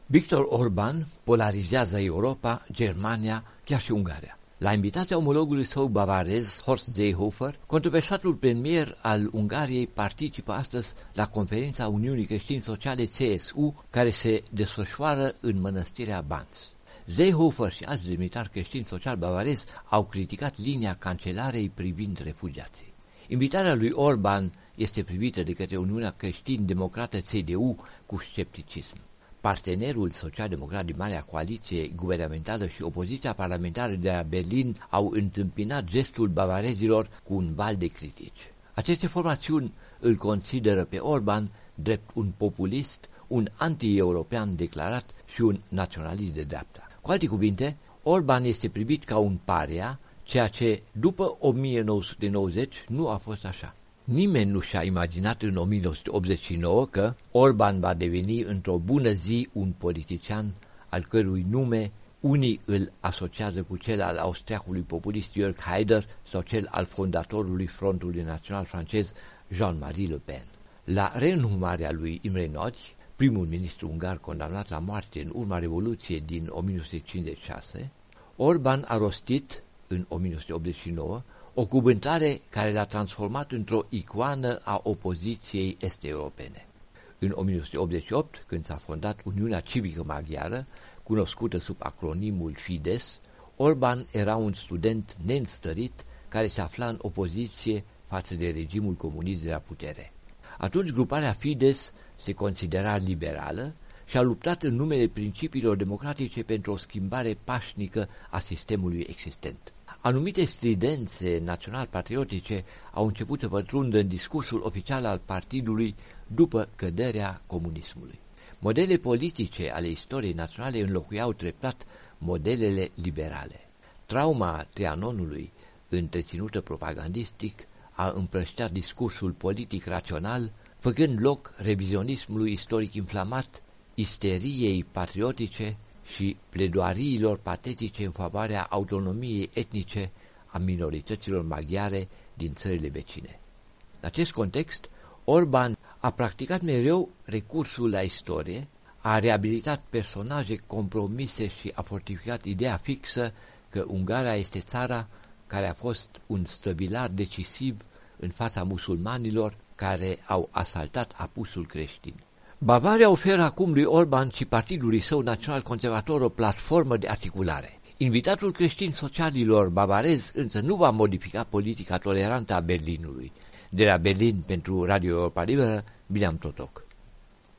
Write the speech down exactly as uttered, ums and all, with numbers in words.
Viktor Orban polarizează Europa, Germania, chiar și Ungaria. La invitația omologului său bavarez, Horst Seehofer, controversatul premier al Ungariei participă astăzi la conferința Uniunii Creștini Sociale C S U, care se desfășoară în mănăstirea Banz. Seehofer și alți demnitari creștini social bavarezi au criticat linia cancelarei privind refugiații. Invitarea lui Orban este privită de către Uniunea Creștin-Democrată C D U cu scepticism. Partenerul social-democrat din Marea Coaliție Guvernamentală și opoziția parlamentară de la Berlin au întâmpinat gestul bavarezilor cu un val de critici. Aceste formațiuni îl consideră pe Orban drept un populist, un anti-european declarat și un naționalist de dreapta. Cu alte cuvinte, Orban este privit ca un paria, ceea ce după o mie nouă sute nouăzeci nu a fost așa. Nimeni nu și-a imaginat în o mie nouă sute optzeci și nouă că Orban va deveni într-o bună zi un politician al cărui nume unii îl asociază cu cel al austriacului populist Jörg Haider sau cel al fondatorului Frontului Național francez Jean-Marie Le Pen. La reînhumarea lui Imre Nagy, primul ministru ungar condamnat la moarte în urma Revoluției din o mie nouă sute cincizeci și șase, Orban a rostit în o mie nouă sute optzeci și nouă o cuvântare care l-a transformat într-o icoană a opoziției est-europene. În o mie nouă sute optzeci și opt, când s-a fondat Uniunea Civică Maghiară, cunoscută sub acronimul Fidesz, Orban era un student neînstărit care se afla în opoziție față de regimul comunist de la putere. Atunci gruparea Fidesz se considera liberală și a luptat în numele principiilor democratice pentru o schimbare pașnică a sistemului existent. Anumite stridențe național-patriotice au început să pătrundă în discursul oficial al partidului după căderea comunismului. Modelele politice ale istoriei naționale înlocuiau treptat modelele liberale. Trauma Trianonului, întreținută propagandistic, a împrăștiat discursul politic rațional, făcând loc revizionismului istoric inflamat, isteriei patriotice și pledoariilor patetice în favoarea autonomiei etnice a minorităților maghiare din țările vecine. În acest context, Orban a practicat mereu recursul la istorie, a reabilitat personaje compromise și a fortificat ideea fixă că Ungaria este țara care a fost un stăvilar decisiv în fața musulmanilor care au asaltat apusul creștin. Bavaria oferă acum lui Orban și partidului său național-conservator o platformă de articulare. Invitatul creștin socialilor bavarez însă nu va modifica politica tolerantă a Berlinului. De la Berlin pentru Radio Europa Liberă, Bileam Totoc.